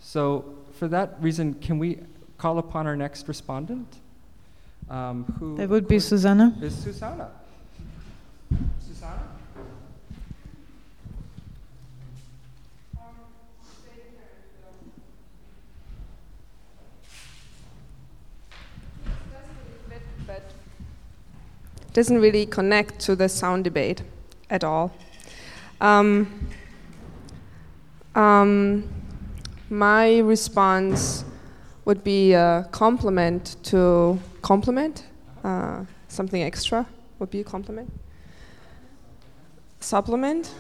So for that reason, can we call upon our next respondent? Who That would be Susanna. Is Susanna. Susanna? Doesn't really connect to the sound debate at all. My response would be a compliment to compliment. Something extra would be a compliment. Supplement.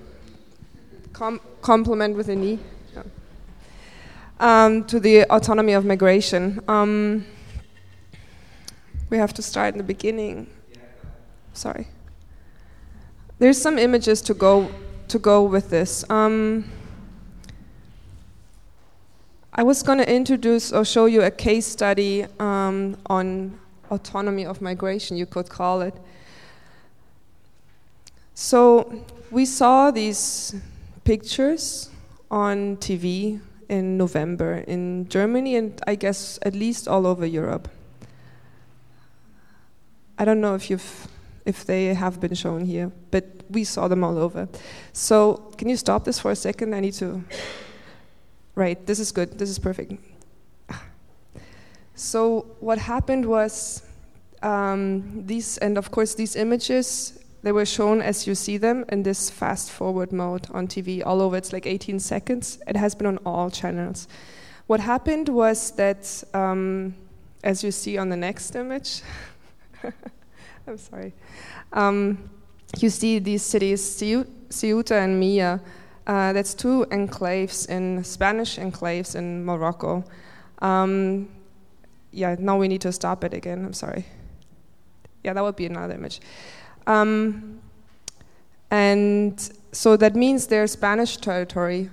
Complement with an E. Yeah. To the autonomy of migration. We have to start in the beginning. Sorry. There's some images to go with this. I was going to introduce or show you a case study on autonomy of migration, you could call it. So we saw these pictures on TV in November in Germany and I guess at least all over Europe. I don't know if they have been shown here, but we saw them all over. So can you stop this for a second? I need to... Right, this is good, this is perfect. So what happened was these images, they were shown as you see them in this fast forward mode on TV all over. It's like 18 seconds. It has been on all channels. What happened was that, as you see on the next image, I'm sorry, you see these cities, Ceuta and Melilla. That's two enclaves Spanish enclaves in Morocco. Yeah, now we need to stop it again, I'm sorry. Yeah, that would be another image. And so that means there's Spanish territory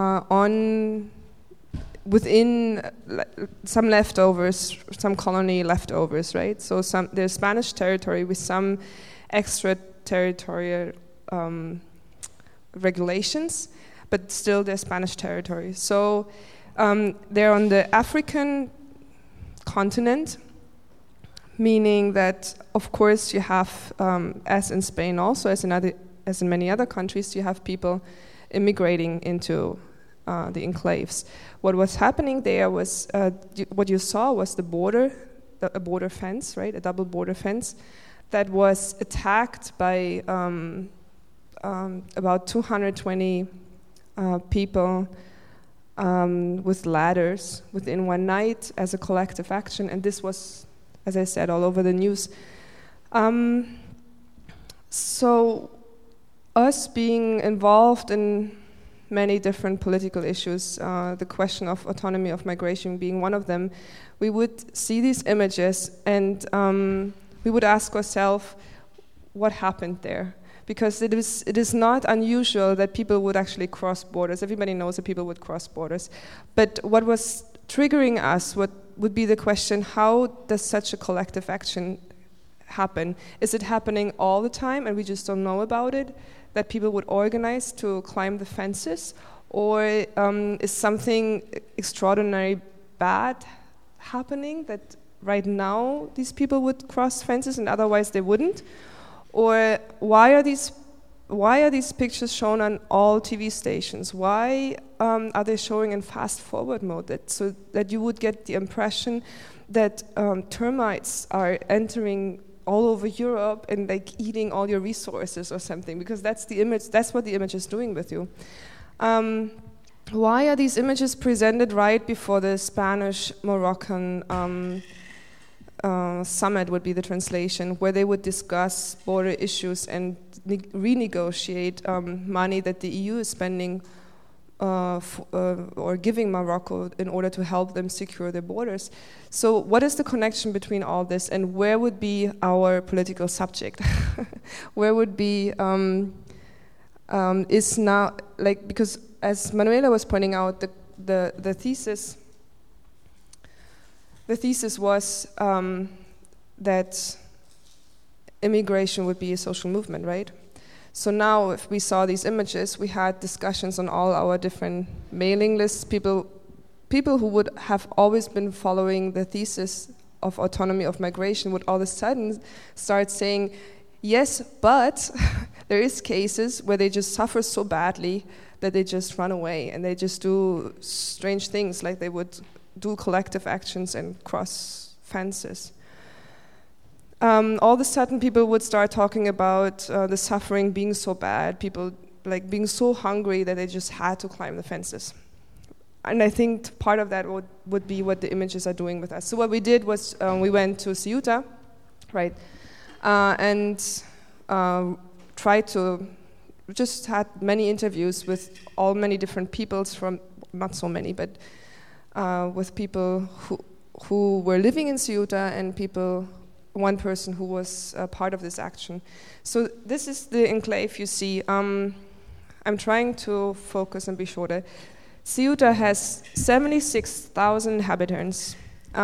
within some leftovers, some colony leftovers, right? So there's Spanish territory with some extraterritorial regulations, but still they're Spanish territory. So they're on the African continent, meaning that, of course, you have, as in Spain also, as in many other countries, you have people immigrating into the enclaves. What was happening there was, what you saw was the border, a border fence, right, a double border fence, that was attacked by about 220 people with ladders within one night as a collective action, and this was, as I said, all over the news. So us being involved in many different political issues, the question of autonomy of migration being one of them, we would see these images and we would ask ourselves what happened there. Because it is not unusual that people would actually cross borders. Everybody knows that people would cross borders. But what was triggering us would be the question, how does such a collective action happen? Is it happening all the time and we just don't know about it? That people would organize to climb the fences? Or is something extraordinary bad happening that right now these people would cross fences and otherwise they wouldn't? Or why are these pictures shown on all TV stations? Why are they showing in fast forward mode? So that you would get the impression that termites are entering all over Europe and like eating all your resources or something, because that's the image. That's what the image is doing with you. Why are these images presented right before the Spanish-Moroccan summit would be the translation, where they would discuss border issues and renegotiate money that the EU is spending or giving Morocco in order to help them secure their borders. So what is the connection between all this, and where would be our political subject? Where would be, is now, like, because as Manuela was pointing out, the thesis was that immigration would be a social movement, right? So now, if we saw these images, we had discussions on all our different mailing lists. People people who would have always been following the thesis of autonomy of migration would all of a sudden start saying, yes, but there is cases where they just suffer so badly that they just run away and they just do strange things, like they would do collective actions and cross fences. All of a sudden people would start talking about the suffering being so bad, people like being so hungry that they just had to climb the fences. And I think part of that would be what the images are doing with us. So what we did was we went to Ceuta, right, and tried to just had many interviews with many different peoples from, not so many, but with people who were living in Ceuta and one person who was part of this action. So this is the enclave you see. I'm trying to focus and be shorter. Ceuta has 76,000 inhabitants,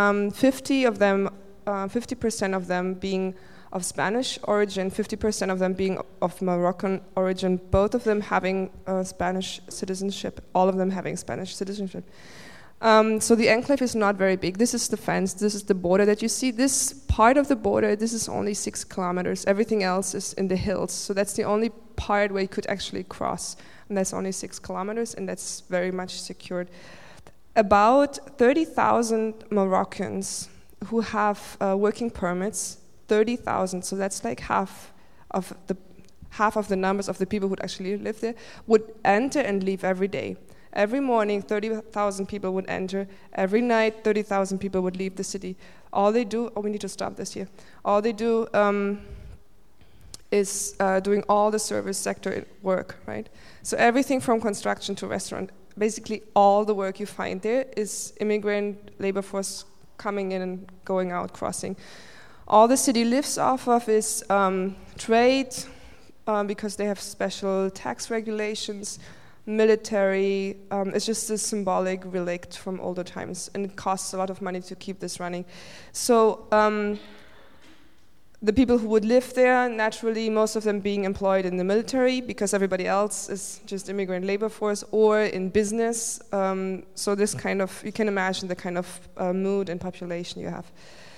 50% of them being of Spanish origin, 50% of them being of Moroccan origin, both of them having Spanish citizenship, all of them having Spanish citizenship. So the enclave is not very big. This is the fence, this is the border that you see. This part of the border, this is only 6 kilometers. Everything else is in the hills. So that's the only part where you could actually cross. And that's only 6 kilometers, and that's very much secured. About 30,000 Moroccans who have working permits, 30,000, so that's like half of the numbers of the people who actually live there, would enter and leave every day. Every morning, 30,000 people would enter. Every night, 30,000 people would leave the city. All they do, we need to stop this here. All they do is doing all the service sector work, right? So everything from construction to restaurant, basically all the work you find there is immigrant labor force coming in and going out, crossing. All the city lives off of is trade, because they have special tax regulations, military. It's just a symbolic relic from older times, and it costs a lot of money to keep this running. So the people who would live there, naturally, most of them being employed in the military because everybody else is just immigrant labor force, or in business. So this kind of, you can imagine the kind of mood and population you have.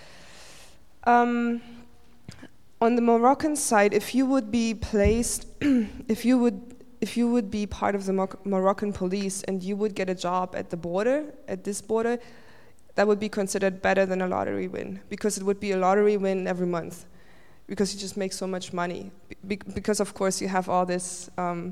On the Moroccan side, if you would be placed, if you would be part of the Moroccan police and you would get a job at the border, at this border, that would be considered better than a lottery win, because it would be a lottery win every month, because you just make so much money. Because of course you have all this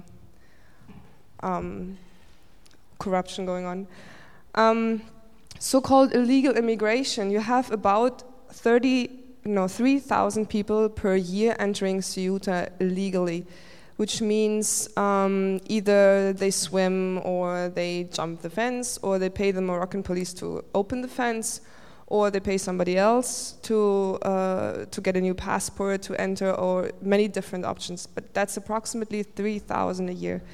corruption going on. So-called illegal immigration, you have about 3,000 people per year entering Ceuta illegally, which means either they swim or they jump the fence, or they pay the Moroccan police to open the fence, or they pay somebody else to get a new passport to enter, or many different options. But that's approximately 3,000 a year.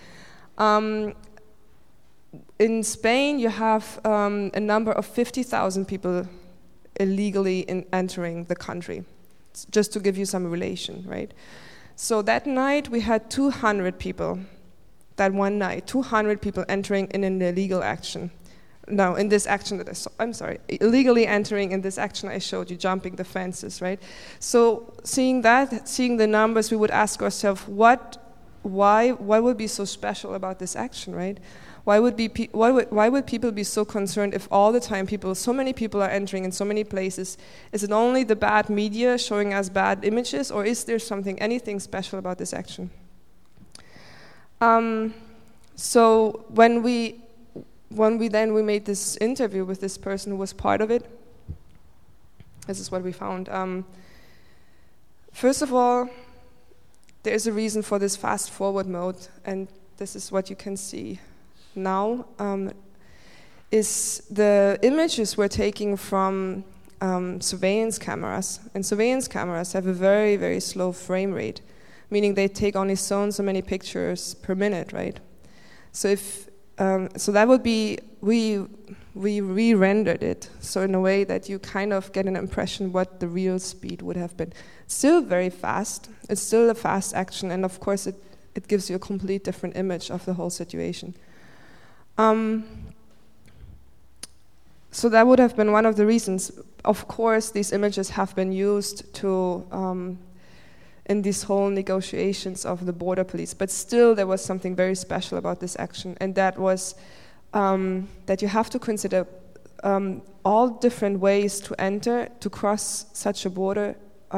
In Spain, you have a number of 50,000 people illegally entering the country, just to give you some relation, right? So that night we had 200 people, that one night, 200 people entering in an illegal action. No, in this action that illegally entering in this action I showed you, jumping the fences, right? So seeing the numbers, we would ask ourselves, why would be so special about this action, right? Why would people be so concerned if all the time so many people are entering in so many places? Is it only the bad media showing us bad images, or is there anything special about this action? So when we made this interview with this person who was part of it, this is what we found. First of all, there is a reason for this fast forward mode, and this is what you can see now, is the images we're taking from surveillance cameras. And surveillance cameras have a very, very slow frame rate, meaning they take only so many pictures per minute, right? So so that would be, we re-rendered it, so in a way that you kind of get an impression what the real speed would have been. Still very fast, it's still a fast action, and of course it gives you a complete different image of the whole situation. so that would have been one of the reasons. Of course, these images have been used to in these whole negotiations of the border police, but still there was something very special about this action, and that was that you have to consider all different ways to enter, to cross such a border,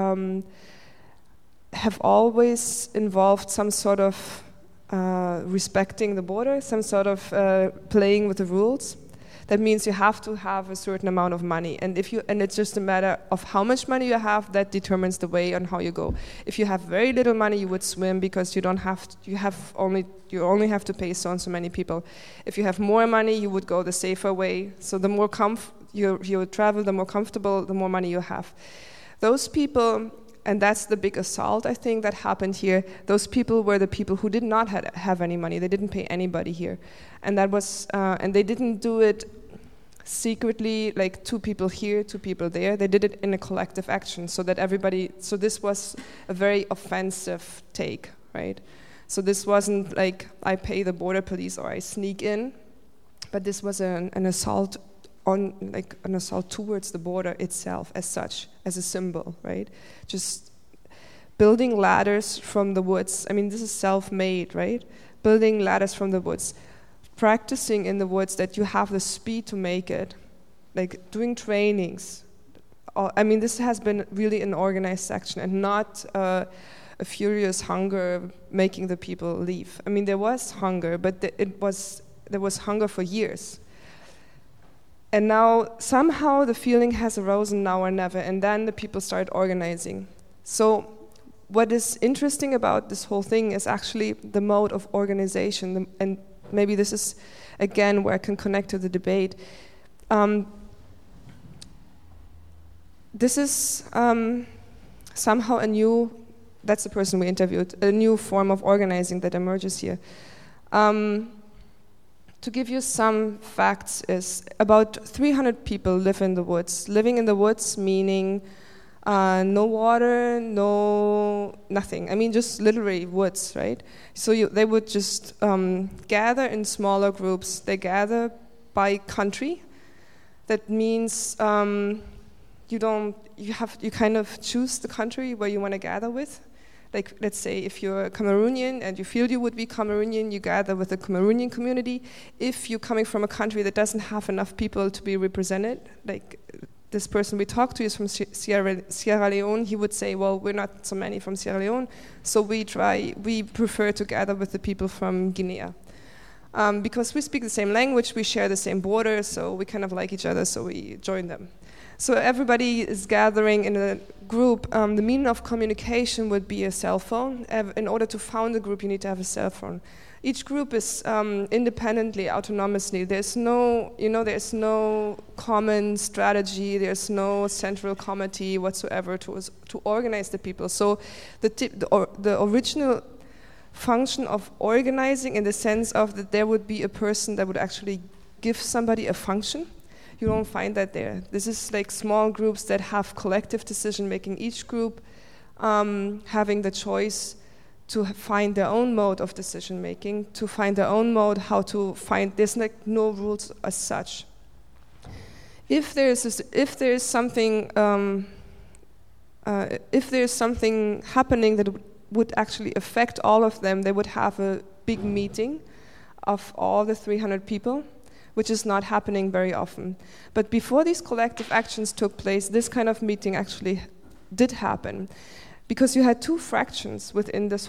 have always involved some sort of respecting the border, some sort of playing with the rules. That means you have to have a certain amount of money, and it's just a matter of how much money you have that determines the way on how you go. If you have very little money, you would swim because you only have to pay so and so many people. If you have more money, you would go the safer way. So the more you would travel, the more comfortable, the more money you have. Those people, and that's the big assault I think that happened here. Those people were the people who did not have any money. They didn't pay anybody here, and that was and they didn't do it secretly, like 2 people here, 2 people there. They did it in a collective action, so that everybody. So this was a very offensive take, right? So this wasn't like I pay the border police or I sneak in, but this was an assault on, like an assault towards the border itself as such, as a symbol, right? Just building ladders from the woods. I mean, this is self-made, right? Building ladders from the woods. Practicing in the woods that you have the speed to make it, like doing trainings. I mean, this has been really an organized action and not a furious hunger making the people leave. I mean, there was hunger, but there was hunger for years. And now somehow the feeling has arisen now or never, and then the people started organizing. So what is interesting about this whole thing is actually the mode of organization, and maybe this is, again, where I can connect to the debate. This is somehow a new, that's the person we interviewed, a new form of organizing that emerges here. To give you some facts is about 300 people live in the woods. Living in the woods meaning no water, nothing. I mean, just literally woods, right? So they would just gather in smaller groups. They gather by country. That means you kind of choose the country where you want to gather with. Like, let's say if you're Cameroonian and you feel you would be Cameroonian, you gather with the Cameroonian community. If you're coming from a country that doesn't have enough people to be represented, like this person we talked to is from Sierra Leone, he would say, well, we're not so many from Sierra Leone, so we prefer to gather with the people from Guinea. Because we speak the same language, we share the same border, so we kind of like each other, so we join them. So everybody is gathering in a group. The meaning of communication would be a cell phone. In order to found a group, you need to have a cell phone. Each group is independently, autonomously. There's no common strategy. There's no central committee whatsoever to organize the people. So the original function of organizing, in the sense of that there would be a person that would actually give somebody a function. You don't find that there. This is like small groups that have collective decision making. Each group having the choice to find their own mode of decision making, to find their own mode, how to find. There's like no rules as such. If there's something happening that would actually affect all of them, they would have a big meeting of all the 300 people, which is not happening very often. But before these collective actions took place, this kind of meeting actually did happen, because you had 2 fractions within the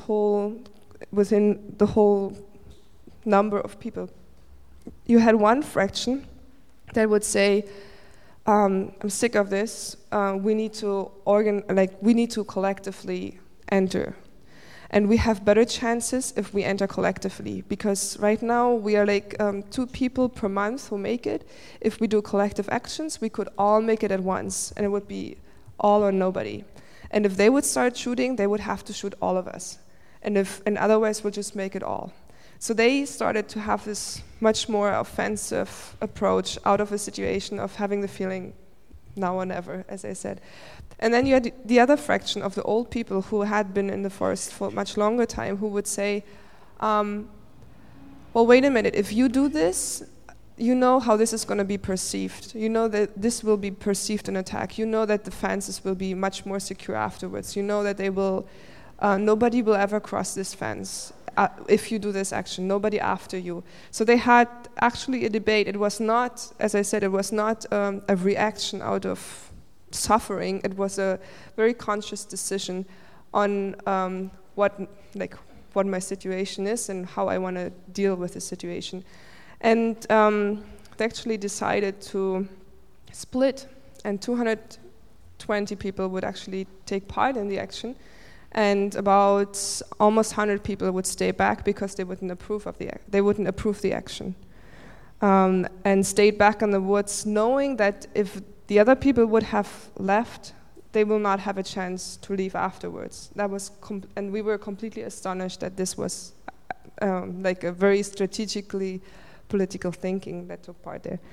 whole number of people. You had one fraction that would say, I'm sick of this, we need to collectively enter. And we have better chances if we enter collectively, because right now we are like 2 people per month who make it. If we do collective actions, we could all make it at once, and it would be all or nobody. And if they would start shooting, they would have to shoot all of us. And otherwise we'll just make it all. So they started to have this much more offensive approach out of a situation of having the feeling now or never, as I said. And then you had the other fraction of the old people who had been in the forest for a much longer time, who would say, well, wait a minute, if you do this, you know how this is going to be perceived. You know that this will be perceived an attack. You know that the fences will be much more secure afterwards. You know that they will, nobody will ever cross this fence if you do this action. Nobody after you. So they had actually a debate. It was not, as I said, it was not a reaction out of suffering. It was a very conscious decision on what my situation is and how I want to deal with the situation. And they actually decided to split, and 220 people would actually take part in the action, and about almost 100 people would stay back because they wouldn't approve the action, and stayed back in the woods, knowing that if the other people would have left, they will not have a chance to leave afterwards. That was, and we were completely astonished that this was like a very strategically political thinking that took part there.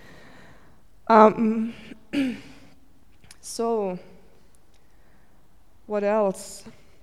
So, what else?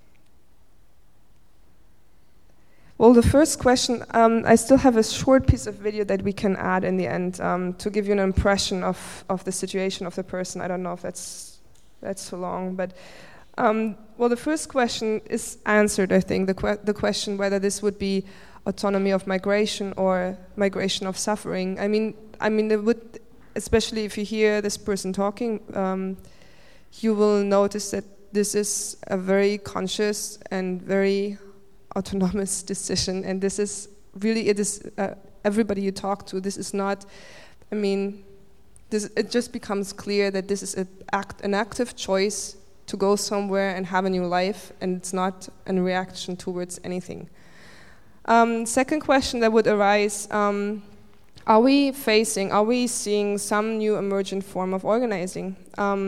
Well, the first question, I still have a short piece of video that we can add in the end to give you an impression of the situation of the person. I don't know if that's too long, but well, the first question is answered, I think, the question whether this would be autonomy of migration or migration of suffering. I mean, it would, especially if you hear this person talking, you will notice that this is a very conscious and very autonomous decision, and this is really, it is everybody you talk to. This is not, I mean, it just becomes clear that this is an active choice to go somewhere and have a new life, and it's not a reaction towards anything. Second question that would arise, are we seeing some new emergent form of organizing,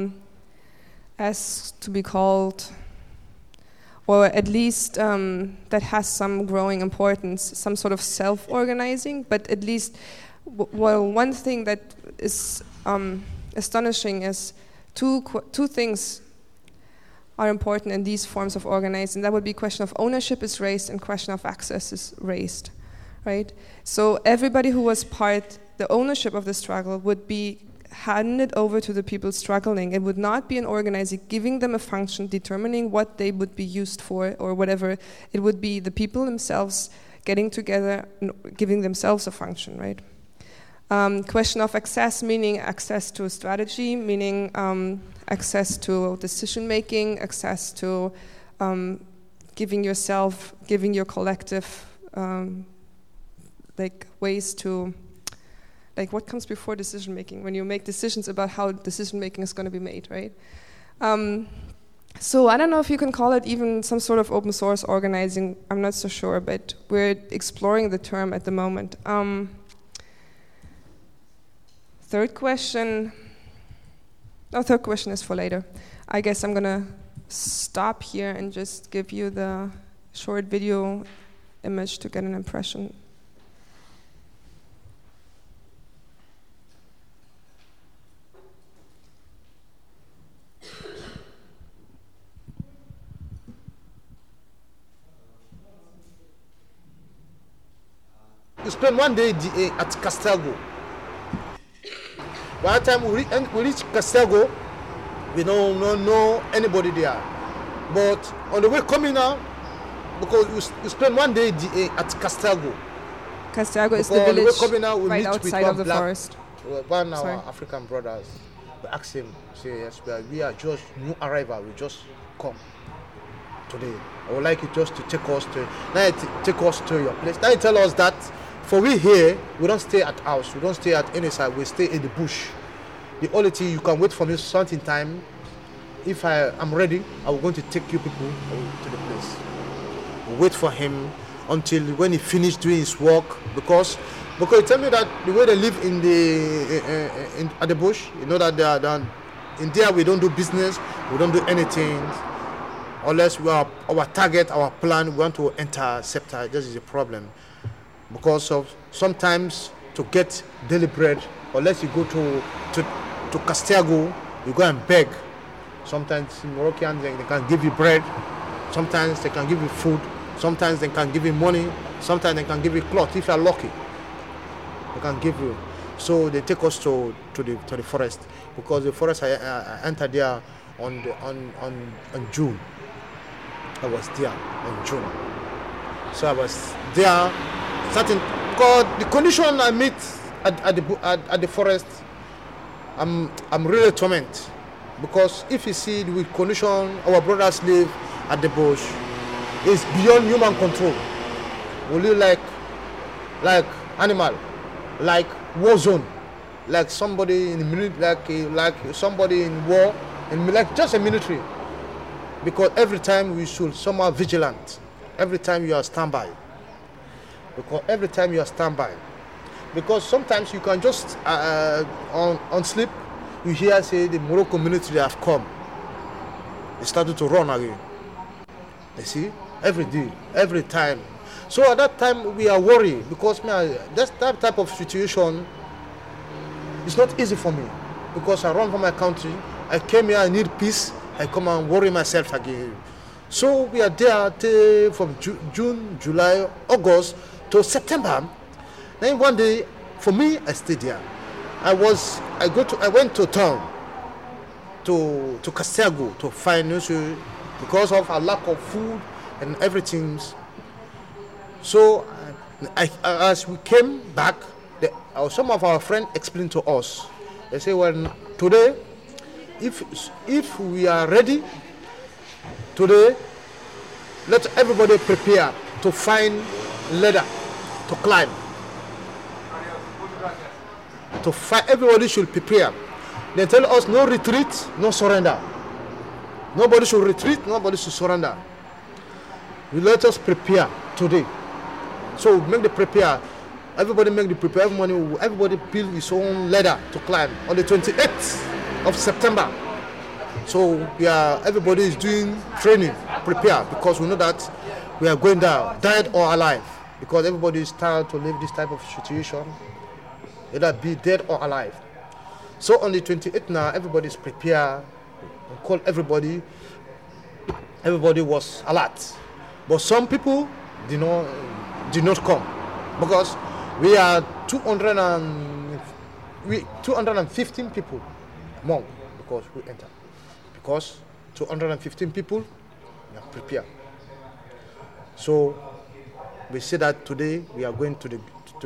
as to be called, or at least that has some growing importance, some sort of self-organizing, but at least, well, one thing that is astonishing is two things are important in these forms of organizing. That would be question of ownership is raised and question of access is raised, right? So everybody who was part, the ownership of the struggle would be handed over to the people struggling. It would not be an organizer giving them a function, determining what they would be used for or whatever. It would be the people themselves getting together and giving themselves a function, right? Question of access, meaning access to a strategy, meaning access to decision making, access to giving your collective like ways to, like what comes before decision making when you make decisions about how decision making is going to be made, right? So I don't know if you can call it even some sort of open source organizing. I'm not so sure, but we're exploring the term at the moment. Third question is for later. I guess I'm gonna stop here and just give you the short video image to get an impression. We spent one day at Castelgo. By the time we reach Castelgo, we don't know anybody there. But on the way coming now, because we spent one day at Castelgo. Castelgo is the village now, right outside of the forest. One of our African brothers, we asked him, say, yes, we are just new arrival, we just come today. I would like you just to take us to your place. Now you tell us that for we here, we don't stay at house, we don't stay at any side, we stay in the bush. The only thing you can wait for me something time. If I am ready, I will going to take you people to the place. We'll wait for him until when he finished doing his work, because he tell me that the way they live at the bush, you know that they are done. In there we don't do business, we don't do anything unless we are our target, our plan. We want to enter SEPTA. This is a problem. Because of sometimes to get daily bread, unless you go to Castelgo, you go and beg. Sometimes Moroccans they can give you bread, sometimes they can give you food, sometimes they can give you money, sometimes they can give you cloth if you are lucky. They can give you. So they take us to the forest, because the forest I entered there on June. I was there on June. So I was there starting, because the condition I meet at the forest, I'm really tormented, because if you see the condition our brothers live at the bush, is beyond human control. We live like animal, like war zone, like somebody in like somebody in war, and like just a military. Because every time we should somehow vigilant. Every time you are standby. Because sometimes you can just on sleep, you hear say the Morocco military have come. They started to run again. You see, every day, every time. So at that time we are worried, because that type of situation is not easy for me, because I run from my country. I came here, I need peace. I come and worry myself again. So we are there till from June, July, August to September. Then one day, for me, I stayed there. I went to town, to Castiago, to find because of a lack of food and everything. So as we came back, some of our friends explained to us. They say, well, today, if we are ready, today, let everybody prepare to find ladder to climb. Everybody should prepare. They tell us no retreat, no surrender. Nobody should retreat, nobody should surrender. You let us prepare today. So make the prepare. Everybody make the prepare. Everybody build his own ladder to climb on the 28th of September. So everybody is doing training, prepare, because we know that we are going down, dead or alive, because everybody is tired to live this type of situation, either be dead or alive. So on the 28th now, everybody is prepared. We call everybody. Everybody was alert, but some people did not come, because we are 215 people among, because we enter. Because 215 people are prepared. So we say that today we are going to the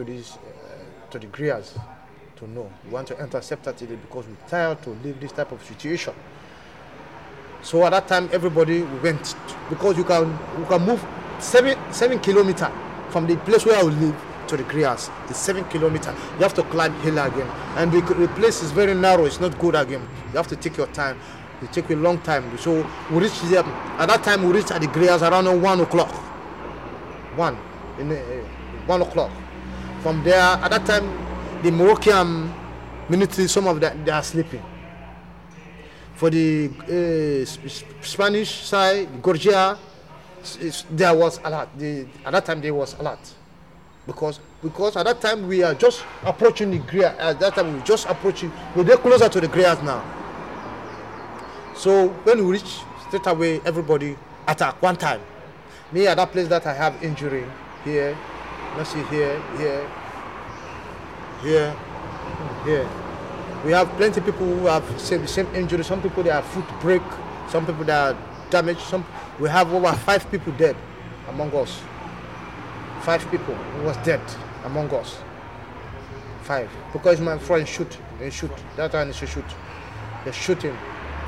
Grias to know. We want to intercept that today, because we're tired to live this type of situation. So at that time, everybody went, because you can move 7 kilometers from the place where I will live to the Grias. It's 7 kilometers. You have to climb hill again, and the place is very narrow. It's not good again. You have to take your time. It take a long time. So we reached there. At that time, we reached at the Grias around 1 o'clock. 1 o'clock. From there, at that time, the Moroccan military, some of them, they are sleeping. For the Spanish side, Georgia, there was alert. At that time, there was alert. Because at that time, we are just approaching the Grias. At that time, we just approaching. We're there closer to the Grias now. So when we reach, straight away, everybody attack one time. Me at that place that I have injury here, let's see here. We have plenty of people who have the same injury. Some people, they have foot break. Some people, they are damaged. We have over 5 people dead among us. 5 people who was dead among us. 5. Because my friend shoot. They shoot. That time is to shoot. They shoot him.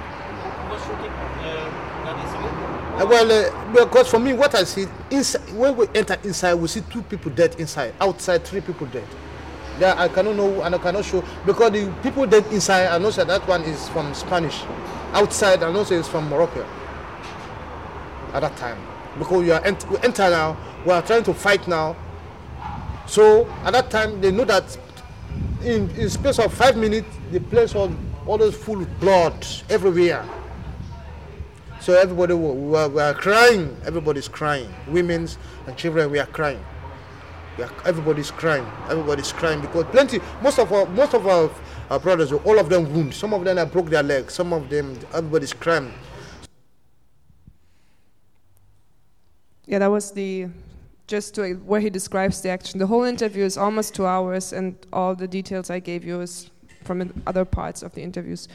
Because for me, what I see inside, when we enter inside, we see 2 people dead inside. Outside, 3 people dead. There I cannot know and I cannot show, because the people dead inside, I know that one is from Spanish. Outside, I know it's from Morocco. At that time, because we enter now, we are trying to fight now. So at that time, they know that in space of 5 minutes, the place was always full of blood everywhere. So everybody we are crying. Everybody's crying. Women and children, we are crying. Everybody's crying. Everybody's crying, because most of our brothers, all of them wounded. Some of them have broke their legs. Some of them, everybody's crying. Yeah, that was the just to where he describes the action. The whole interview is almost 2 hours, and all the details I gave you is from other parts of the interviews.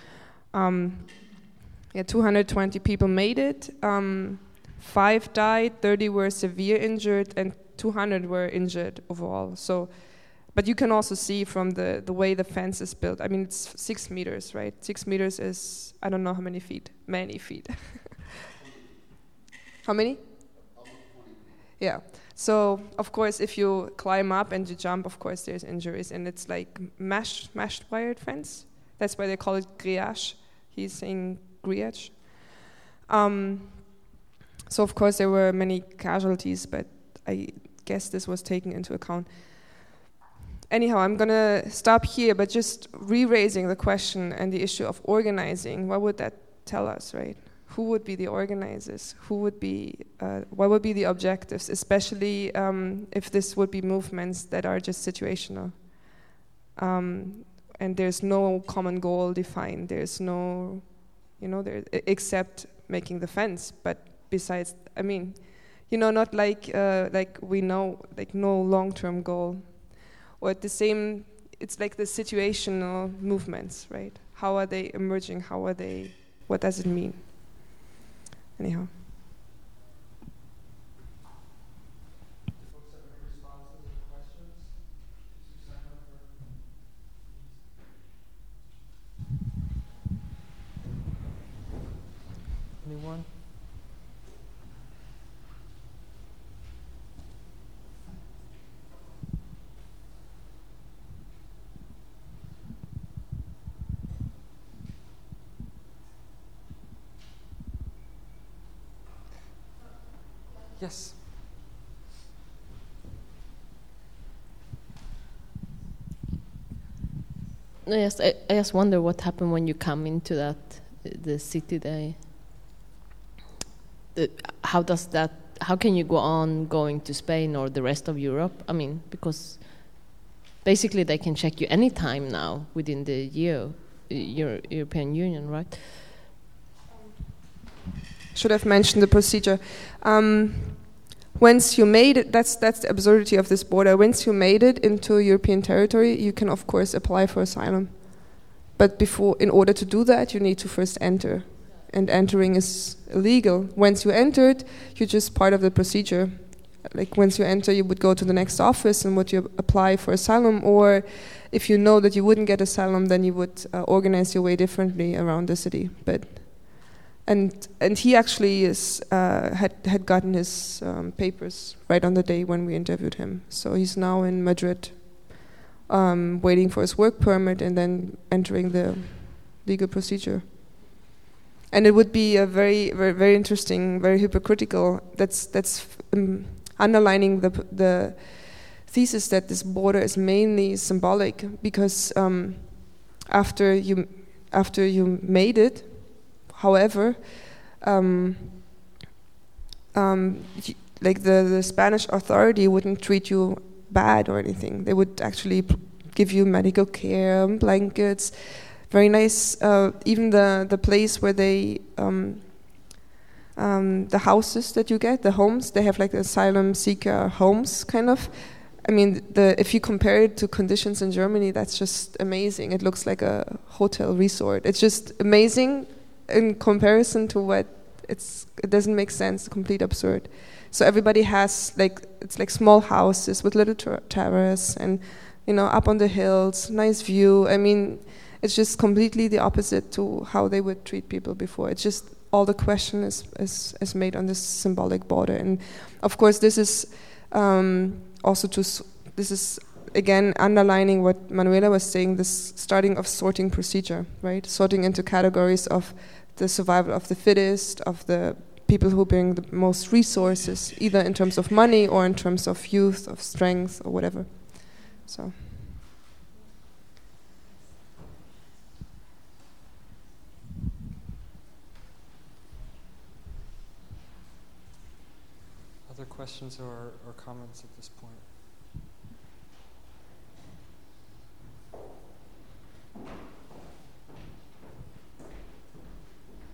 220 people made it. 5 died, 30 were severe injured, and 200 were injured overall. So, but you can also see from the way the fence is built. I mean, it's 6 meters, right? 6 meters is, I don't know how many feet. Many feet. How many? Yeah. So, of course, if you climb up and you jump, of course, there's injuries. And it's like meshed wired fence. That's why they call it grillage. He's saying grillage. So, of course, there were many casualties, but I guess this was taken into account. Anyhow, I'm going to stop here, but just re-raising the question and the issue of organizing, what would that tell us, right? Who would be the organizers? Who would be, what would be the objectives, especially if this would be movements that are just situational? And there's no common goal defined. There's no, except making the fence. But besides, I mean, not like we know, like no long-term goal. Or at the same, it's like the situational movements, right? How are they emerging? What does it mean? Anyhow. Anyone? Yes. Yes, I just wonder what happened when you come into the city day. How can you go on going to Spain or the rest of Europe? I mean, because basically they can check you anytime now within the European Union, right? Should have mentioned the procedure. Once you made it, that's the absurdity of this border. Once you made it into European territory, you can of course apply for asylum. But in order to do that, you need to first enter. And entering is illegal. Once you entered, you're just part of the procedure. Like once you enter, you would go to the next office and would you apply for asylum, or if you know that you wouldn't get asylum, then you would organize your way differently around the city. And he actually had gotten his papers right on the day when we interviewed him. So he's now in Madrid, waiting for his work permit and then entering the legal procedure. And it would be a very, very, very interesting, very hypocritical. That's underlining the thesis that this border is mainly symbolic, because after you made it. However, like the Spanish authority wouldn't treat you bad or anything. They would actually give you medical care, blankets, very nice. Even the place where they, the houses that you get, the homes, they have like asylum seeker homes, kind of. I mean, if you compare it to conditions in Germany, that's just amazing. It looks like a hotel resort. It's just amazing. In comparison to what it doesn't make sense, complete absurd. So everybody has it's like small houses with little terrace and up on the hills, nice view. I mean, it's just completely the opposite to how they would treat people before. It's just all the question is made on this symbolic border, and of course this is this is again underlining what Manuela was saying. This starting of sorting procedure, right? Sorting into categories of the survival of the fittest, of the people who bring the most resources, either in terms of money or in terms of youth, of strength, or whatever. So. Other questions or comments at this point?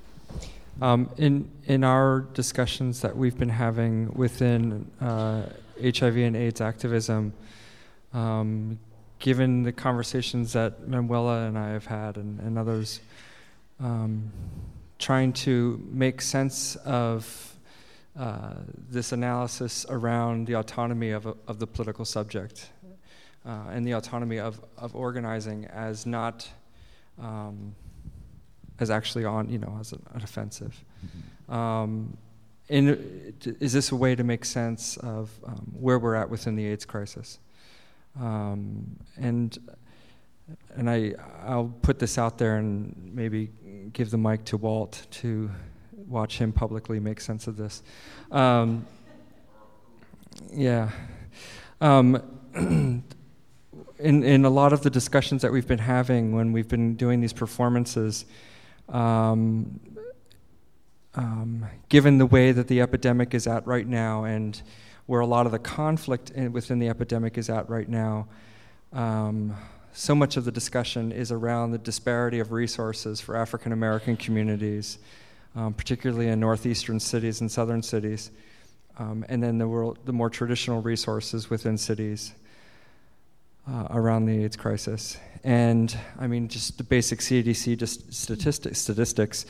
In our discussions that we've been having within HIV and AIDS activism, given the conversations that Manuela and I have had and others, trying to make sense of this analysis around the autonomy of the political subject and the autonomy of organizing as not as actually as an offensive. Is this a way to make sense of where we're at within the AIDS crisis? And I'll put this out there and maybe give the mic to Walt to watch him publicly make sense of this. In a lot of the discussions that we've been having when we've been doing these performances, given the way that the epidemic is at right now and where a lot of the conflict within the epidemic is at right now, so much of the discussion is around the disparity of resources for African American communities, particularly in northeastern cities and southern cities, and then the more traditional resources within cities around the AIDS crisis. And I mean, just the basic CDC statistics.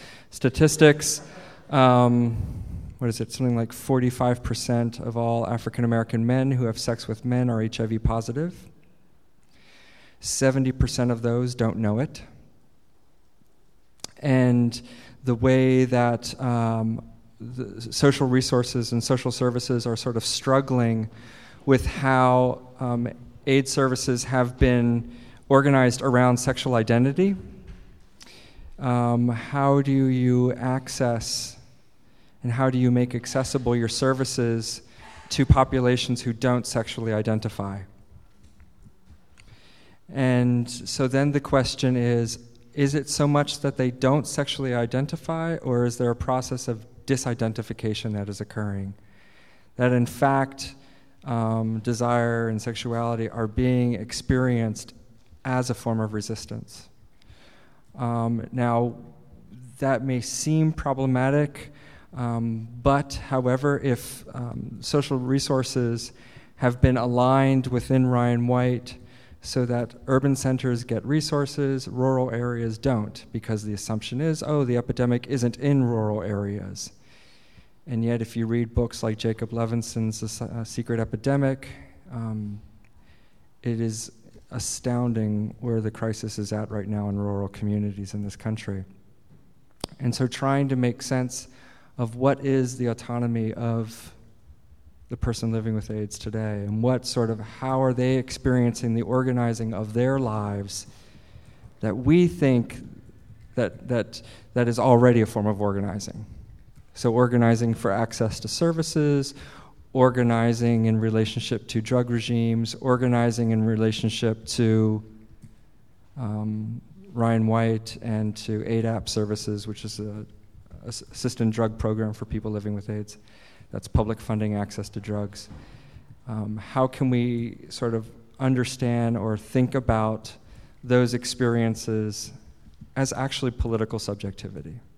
What is it? Something like 45% of all African American men who have sex with men are HIV positive. 70% of those don't know it. And the way that the social resources and social services are sort of struggling with how AIDS services have been organized around sexual identity. How do you access and how do you make accessible your services to populations who don't sexually identify? And so then the question is it so much that they don't sexually identify, or is there a process of disidentification that is occurring? That in fact, desire and sexuality are being experienced as a form of resistance. Now, that may seem problematic, but however, if social resources have been aligned within Ryan White so that urban centers get resources, rural areas don't, because the assumption is, the epidemic isn't in rural areas. And yet, if you read books like Jacob Levinson's The Secret Epidemic, it is astounding where the crisis is at right now in rural communities in this country. And so trying to make sense of what is the autonomy of the person living with AIDS today, and how are they experiencing the organizing of their lives that we think that is already a form of organizing. So organizing for access to services, organizing in relationship to drug regimes, organizing in relationship to Ryan White and to ADAP services, which is a assisted drug program for people living with AIDS. That's public funding access to drugs. How can we sort of understand or think about those experiences as actually political subjectivity?